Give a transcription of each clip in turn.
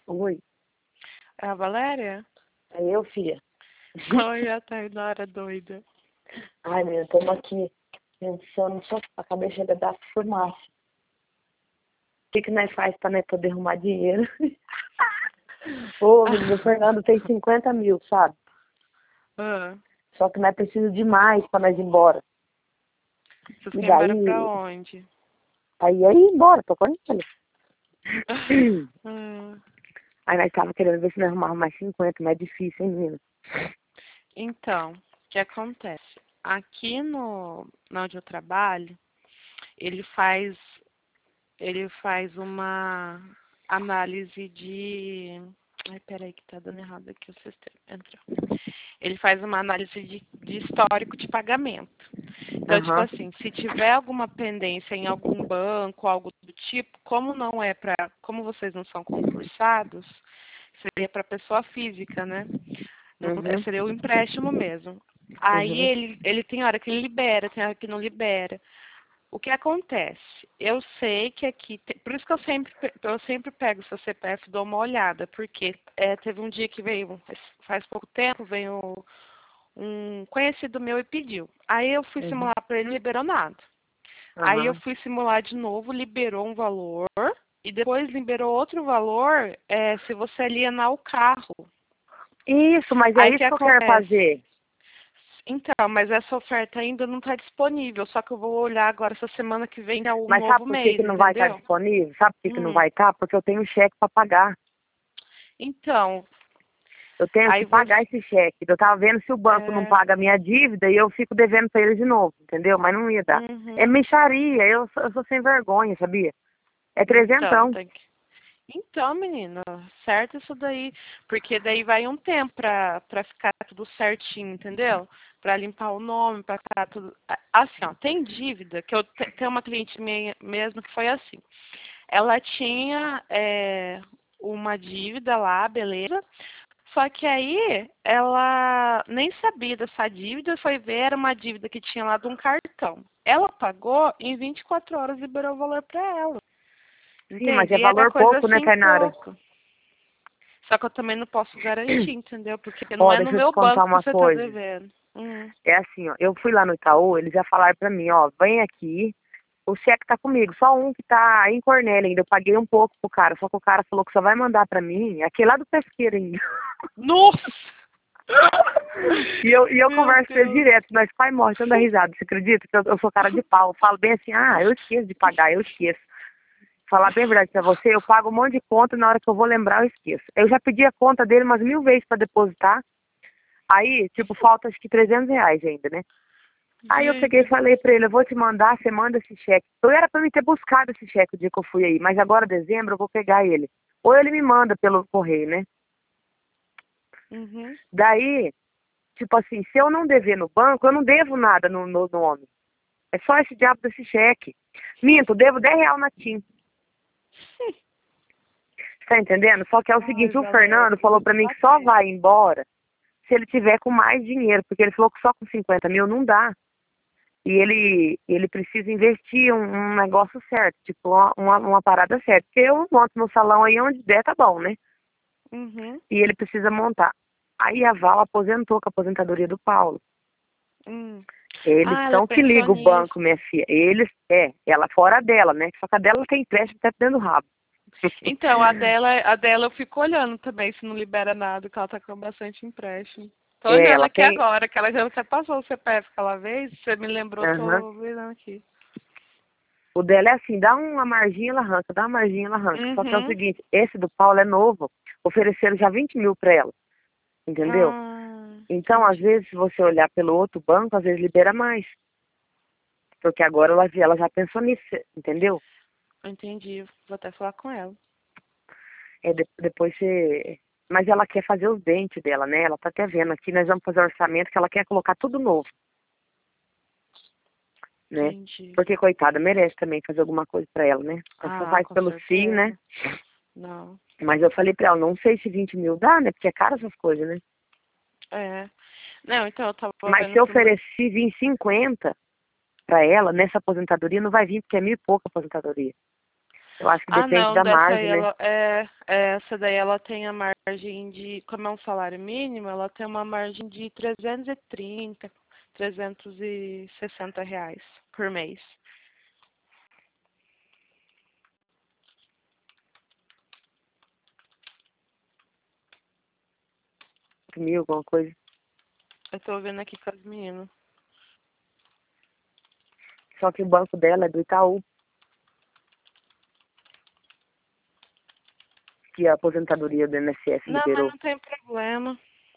Oi, É a Valéria? é eu, filha. Oi, a Tainara doida. Ai, menina, estamos aqui pensando, só acabei de chegar da farmácia. O que nós faz para nós poder arrumar dinheiro? Ô, menino, o Fernando tem 50 mil, sabe? Ah, Só que nós precisamos de mais para nós ir embora. vocês E querem ir embora pra daí, onde? aí ir embora, tô com ele. Hum, Aí nós tava querendo ver se nós arrumávamos mais 50, mas é difícil, hein, menina? Então, o que acontece? Aqui no onde eu trabalho, ele faz ele faz uma análise de. Ai, peraí que tá dando errado aqui o sistema. Entrou. Ele faz uma análise de histórico de pagamento. Então, tipo Aham, assim, se tiver alguma pendência em algum banco, algo do tipo, como não é para, como vocês não são concursados, seria para pessoa física, né? uhum, Seria o empréstimo mesmo. Aí uhum, ele tem hora que ele libera, tem hora que não libera. O que acontece? Eu sei que aqui, por isso que eu sempre pego o seu CPF e dou uma olhada, porque teve um dia que veio, faz pouco tempo, veio um conhecido meu e pediu. Aí eu fui uhum, simular para ele, não liberou nada. Aí eu aham. fui simular de novo, liberou um valor, e depois liberou outro valor se você alienar o carro. Isso, mas é Aí o isso que que eu quero acontece? fazer. Então, mas essa oferta ainda não está disponível, só que eu vou olhar agora essa semana que vem, é o Mas sabe novo por que mês, que não vai estar entendeu? disponível? Sabe por que que não Hum. vai estar? Porque eu tenho um cheque para pagar. Então, Eu tenho que aí você. pagar esse cheque. Eu tava vendo se o banco não É, paga a minha dívida e eu fico devendo para ele de novo, entendeu? Mas não ia dar. É uhum. mixaria, eu sou sem vergonha, sabia? É Então, trezentão. tem que. Então, menina, certo isso daí, porque daí vai um tempo pra ficar tudo certinho, entendeu? Pra limpar o nome, pra ficar tudo. Assim, ó, tem dívida, que eu tenho uma cliente minha mesmo que foi assim. Ela tinha uma dívida lá, beleza? Só que aí ela nem sabia dessa dívida, foi ver, era uma dívida que tinha lá de um cartão. Ela pagou, em 24 horas liberou o valor para ela. Sim, mas Entende? é E era valor coisa pouco, né, assim Tainara? pouco. Só que eu também não posso garantir, entendeu? Porque não Ó, é no deixa eu te meu contar banco que uma você está coisa. devendo. É assim, ó, eu fui lá no Itaú, eles já falaram pra mim, ó, vem aqui, o cheque tá comigo, só um que tá em Cornélia ainda, eu paguei um pouco pro cara, só que o cara falou que só vai mandar pra mim, aquele lá do pesqueiro ainda. Nossa! E eu Meu converso com ele Deus. direto, nós pai morre, tanto dá risada, você acredita? Que eu sou cara de pau, eu falo bem assim, eu esqueço de pagar, eu esqueço. Falar bem a verdade pra você, eu pago um monte de conta, na hora que eu vou lembrar eu esqueço. Eu já pedi a conta dele umas 1000 vezes pra depositar, aí, tipo, falta acho que R$ 300 ainda, né? Aí eu peguei e Gente do falei pra céu. ele, eu vou te mandar, você manda esse cheque. Eu era pra mim ter buscado esse cheque o dia que eu fui aí, mas agora dezembro eu vou pegar ele. Ou ele me manda pelo correio, né? Uhum. Daí, tipo assim, se eu não dever no banco, eu não devo nada no nome. É só esse diabo desse cheque. Minto, devo R$ 10 na TIM. Tá entendendo? Só que é o Ai, seguinte, o Valéria, Fernando falou precisa pra de mim que só paciência. vai embora se ele tiver com mais dinheiro, porque ele falou que só com 50 mil não dá. E ele precisa investir um negócio certo, tipo uma parada certa. Porque eu monto no salão aí onde der, tá bom, né? Uhum. E ele precisa montar. Aí a Val aposentou com a aposentadoria do Paulo. Hum. Eles Ah, ela é são que ligam o banco, pensionista. minha filha. Ela fora dela, né? Só que a dela tem empréstimo até dentro do rabo. Então, a dela eu fico olhando também se não libera nada, que ela tá com bastante empréstimo. Tô É, olhando ela aqui tem. agora, que ela já até passou o CPF aquela vez, você me lembrou, Aham. tô virando aqui. O dela é assim, dá uma marginha, ela arranca, dá uma marginha, ela arranca. Só que é o Uhum. seguinte, esse do Paulo é novo. Ofereceram já 20 mil pra ela, entendeu? Então, às Entendi. vezes, se você olhar pelo outro banco, às vezes libera mais. Porque agora ela já pensou nisso, entendeu? Entendi. Vou até falar com ela. Depois você. Mas ela quer fazer os dentes dela, né? Ela tá até vendo aqui, nós vamos fazer orçamento que ela quer colocar tudo novo, né? Entendi. Porque, coitada, merece também fazer alguma coisa pra ela, né? Ela só Ah, faz com pelo sim, né? certeza. Não. Mas eu falei pra ela, não sei se 20 mil dá, né? Porque é caro essas coisas, né? É. Não, então eu tava Mas vendo se eu se não. ofereci vir 50 pra ela, nessa aposentadoria, não vai vir, porque é mil e pouca aposentadoria. Eu acho que Ah, depende não, da dessa margem, aí né? essa daí ela tem a margem de, como é um salário mínimo, ela tem uma margem de 330, R$ 360 por mês. 1.000, alguma coisa. Eu tô vendo aqui com as meninas. Só que o banco dela é do Itaú, que a aposentadoria do INSS Não, mas liberou. não tem problema.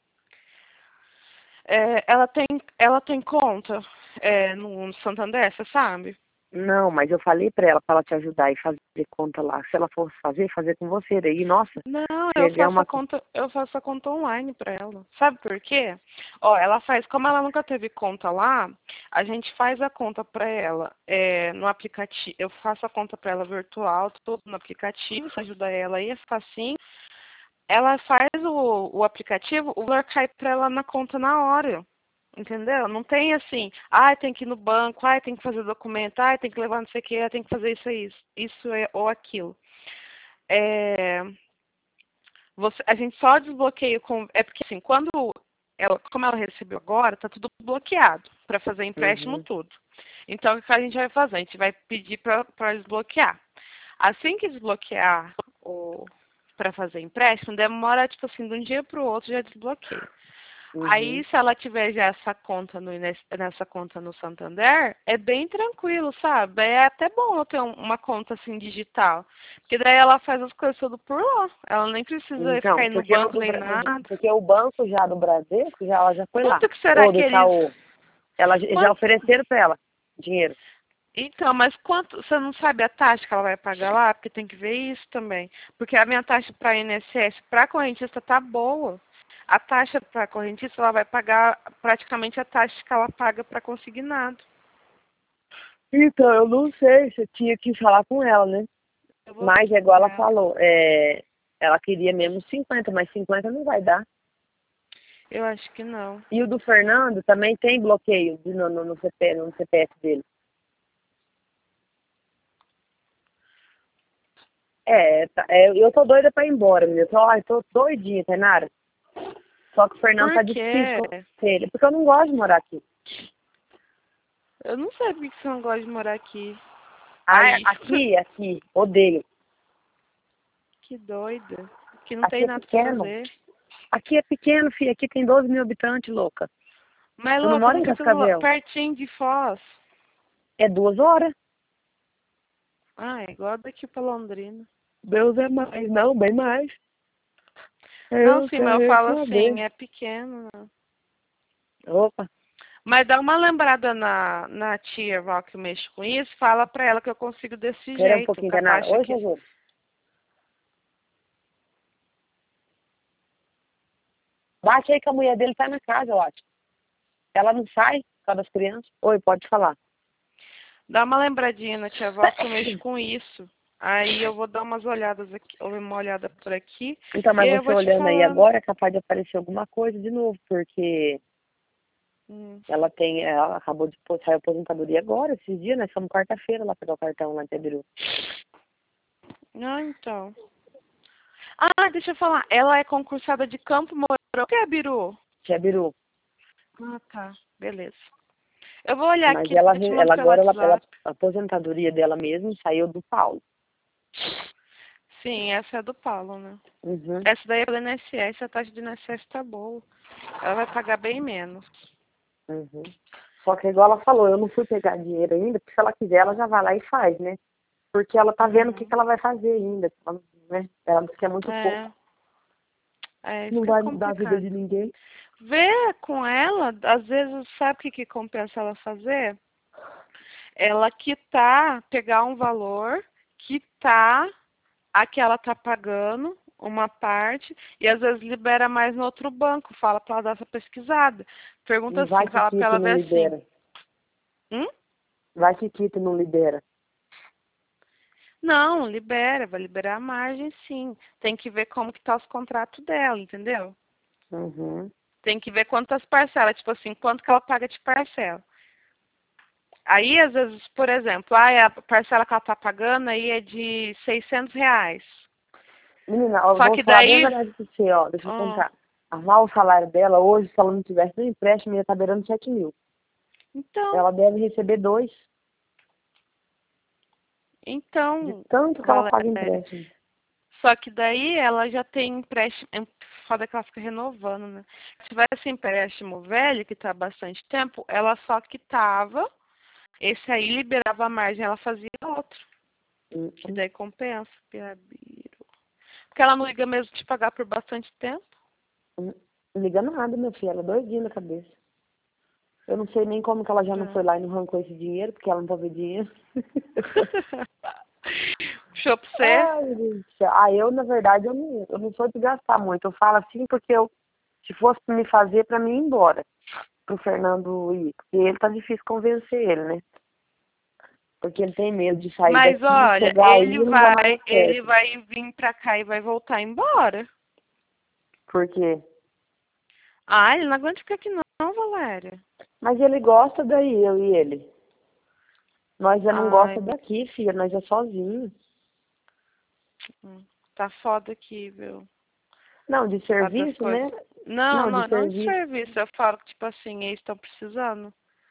Ela tem conta no Santander, você sabe? Não, mas eu falei pra ela te ajudar e fazer conta lá. Se ela fosse fazer com você. Daí, nossa, Não, você ia ganhar uma... eu faço a conta online pra ela. Sabe por quê? Ó, ela faz, como ela nunca teve conta lá, a gente faz a conta pra ela no aplicativo. Eu faço a conta pra ela virtual, tudo no aplicativo, isso ajuda ela aí, é facinho. Ela faz o aplicativo, o valor cai pra ela na conta na hora. Entendeu? Não tem assim, tem que ir no banco, tem que fazer documento, tem que levar não sei o que, tem que fazer isso ou aquilo. É, a gente só desbloqueia é porque assim, como ela recebeu agora, tá tudo bloqueado para fazer empréstimo Uhum. tudo. Então o que a gente vai fazer? A gente vai pedir para desbloquear. Assim que desbloquear para fazer empréstimo, demora tipo assim, de um dia para o outro já desbloqueia. Uhum. Aí, se ela tiver já nessa conta no Santander, é bem tranquilo, sabe? É até bom eu ter uma conta assim digital. Porque daí ela faz as coisas tudo por lá. Ela nem precisa Então, ficar indo no banco nem nada. porque o banco já do Bradesco, ela já foi lá. Quanto que será Ou do que eles. Itaú. Ela já Quanto... ofereceram pra ela dinheiro. Então, mas quanto. Você não sabe a taxa que ela vai pagar lá? Porque tem que ver isso também. Porque a minha taxa para INSS, para correntista, tá boa. A taxa para correntista, ela vai pagar praticamente a taxa que ela paga para consignado. Então, eu não sei, você tinha que falar com ela, né? Eu vou ver Mas é aqui igual com ela ela. falou, ela queria mesmo 50, mas 50 não vai dar. Eu acho que não. E o do Fernando também tem bloqueio no CPF dele. Eu tô doida pra ir embora, menina. Eu tô doidinha, Tainara. Só que o Fernando Por tá difícil quê? com ele, porque eu não gosto de morar aqui. Eu não sei por que você não gosta de morar aqui. Aí, Aqui, odeio. que doida. Que não Aqui tem é nada pra pequeno. fazer. Aqui é pequeno, filho. Aqui tem 12 mil habitantes, louca. Mas, Eu não louca, moro não em fica do Cascavel. pertinho de Foz. É 2 horas. É igual daqui pra Londrina. Deus é mais. Não, bem mais. Não, Eu sim, mas eu quero falo saber. assim, é pequeno, né? Opa, Mas dá uma lembrada na tia Val que mexe com isso, fala pra ela que eu consigo desse espera um jeito, pouquinho, com a Tainara. taxa Oi, que... Jesus. Bate aí que a mulher dele tá na casa, eu acho. Ela não sai por causa das crianças. Oi, pode falar. Dá uma lembradinha na tia Val que eu mexo com isso. Aí eu vou dar umas olhadas aqui, ou uma olhada por aqui, Então, e mas aí eu você vou te olhando aí falando. agora é capaz de aparecer alguma coisa de novo, porque Hum. ela acabou de sair a aposentadoria agora, esses dias, nós fomos quarta-feira lá pegar o cartão lá em Pedro. Ah, então. Ah, deixa eu falar. Ela é concursada de Campo Mourão. O que é, Biru? Tia Biru. Ah, tá. Beleza. Eu vou olhar Mas aqui, eu te mando ela pelo agora, WhatsApp. a aposentadoria dela mesmo saiu do Paulo. Sim, essa é do Paulo, né? Uhum. Essa daí é do INSS, a taxa do INSS tá boa. Ela vai pagar bem menos. Uhum. Só que igual ela falou, eu não fui pegar dinheiro ainda, porque se ela quiser, ela já vai lá e faz, né? Porque ela tá vendo o que, Uhum. que ela vai fazer ainda, né? Ela disse que é muito pouco. Isso Não que é vai mudar a vida complicado. de ninguém. Ver com ela, às vezes, sabe o que compensa ela fazer? Ela quitar, pegar um valor, quitar a que ela tá pagando, uma parte, e às vezes libera mais no outro banco. Fala para ela dar essa pesquisada. Pergunta Não vai assim, que fala para quita e ela não ver assim. libera. Hum? Vai que quita e não libera. Não, libera, vai liberar a margem sim. Tem que ver como que tá os contratos dela, entendeu? Uhum. Tem que ver quantas parcelas, tipo assim, quanto que ela paga de parcela. Aí, às vezes, por exemplo, a parcela que ela tá pagando aí é de R$ 600. Menina, eu Só vou que falar bem a daí... verdade pra você, ó. Deixa eu Ah, contar. Arrumar o salário dela hoje, se ela não tivesse no empréstimo, ia estar beirando 7 mil. então, Ela deve receber 2, de então, tanto que ela paga Valéria. empréstimo. Só que daí ela já tem empréstimo. É foda que ela fica renovando, né? Se tivesse empréstimo velho, que tá há bastante tempo, ela só quitava. Esse aí liberava a margem, ela fazia outro. Que Uhum. daí compensa, Piabiro. Porque ela não liga mesmo de pagar por bastante tempo. Não liga nada, meu filho. Ela é doidinha na cabeça. Eu não sei nem como que ela já não É. foi lá e não arrancou esse dinheiro, porque ela não tá vendo dinheiro. Puxou pra você? Ai, meu Deus do céu. Ah, eu, na verdade, eu não sou de gastar muito. Eu falo assim porque se fosse pra me fazer, pra mim ir embora. Pro Fernando ir. Porque ele tá difícil convencer ele, né? Porque ele tem medo de sair Mas daqui, olha, chegar aí e não dar mais ele certo. vai vir pra cá e vai voltar embora. Por quê? Ah, ele não aguenta ficar aqui não, Valéria. Mas ele gosta daí, eu e ele. Nós já não Ai, gosta daqui, filha. Nós é sozinhos. tá foda aqui, viu? Não, de Por causa das serviço, coisas. né? Não, Não, de não, não de serviço. serviço. Eu falo que, tipo assim, eles estão precisando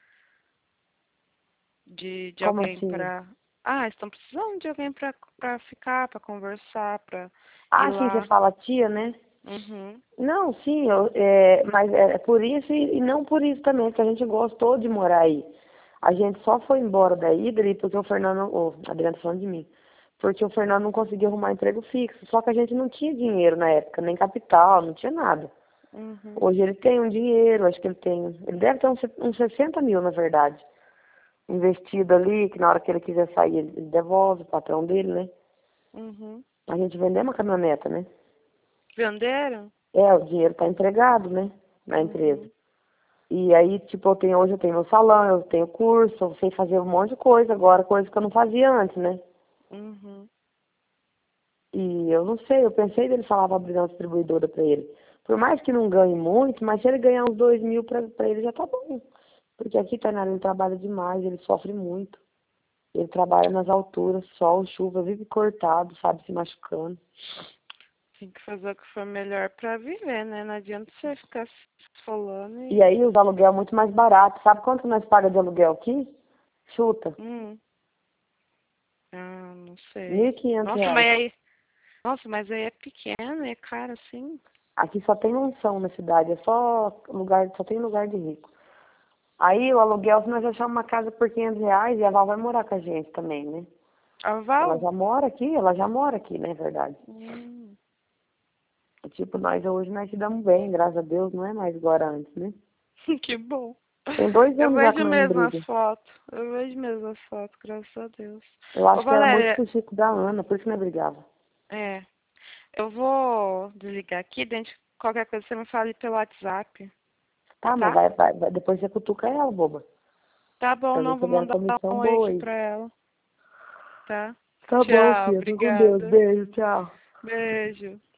de Como alguém assim? pra. Ah, estão precisando de alguém pra ficar, pra conversar, pra ir Ah, sim, você lá. fala tia, né? Uhum. Não, sim, mas é por isso e não por isso também, que a gente gostou de morar aí. A gente só foi embora daí, Dri, porque o Fernando, Adriano tá falando de mim, porque o Fernando não conseguia arrumar emprego fixo, só que a gente não tinha dinheiro na época, nem capital, não tinha nada. Uhum. Hoje ele tem um dinheiro, acho que ele deve ter uns 60 mil, na verdade, investido ali, que na hora que ele quiser sair, ele devolve, o patrão dele, né? Uhum. A gente vendeu uma caminhoneta, né? Venderam? O dinheiro tá empregado, né? Na empresa. Uhum. E aí, tipo, hoje eu tenho meu salão, eu tenho curso, eu sei fazer um monte de coisa agora, coisa que eu não fazia antes, né? Uhum. E eu não sei, eu pensei dele falar pra abrir uma distribuidora pra ele. Por mais que não ganhe muito, mas se ele ganhar uns 2 mil pra ele já tá bom. Porque aqui, Tainara, ele trabalha demais, ele sofre muito. Ele trabalha nas alturas, sol, chuva, vive cortado, sabe, se machucando. Tem que fazer o que for melhor pra viver, né? Não adianta você ficar se esfolando E e. aí os aluguel é muito mais barato. Sabe quanto nós paga de aluguel aqui? Chuta. Hum. Ah, não sei. Nossa, R$ 1.500. mas aí. Nossa, mas aí é pequeno, é caro assim. Aqui só tem mansão na cidade, é só lugar, só tem lugar de rico. Aí o aluguel, se nós achamos uma casa por R$ 500 e a Val vai morar com a gente também, né? A Ela Val? já mora aqui, né, verdade. Hum. Tipo, nós hoje nós se damos bem, graças a Deus, não é mais agora antes, né? Que bom. Tem 2 Eu anos já que vejo nós não mesmo as briga. fotos. Eu vejo mesmo as fotos, graças a Deus. Eu Ô, acho que era muito Valéria, pro Chico da Ana, por isso que nós brigava. é. Eu vou desligar aqui, dentro de qualquer coisa você me fale pelo WhatsApp, Tá, mas tá? depois você cutuca ela, boba. Tá bom, Pra ver não, se vou você ganha mandar comissão um oi boa aqui aí. pra ela, tá? Tá bom, Tchau, filha. Fica com Deus. obrigada. Beijo, tchau. Beijo.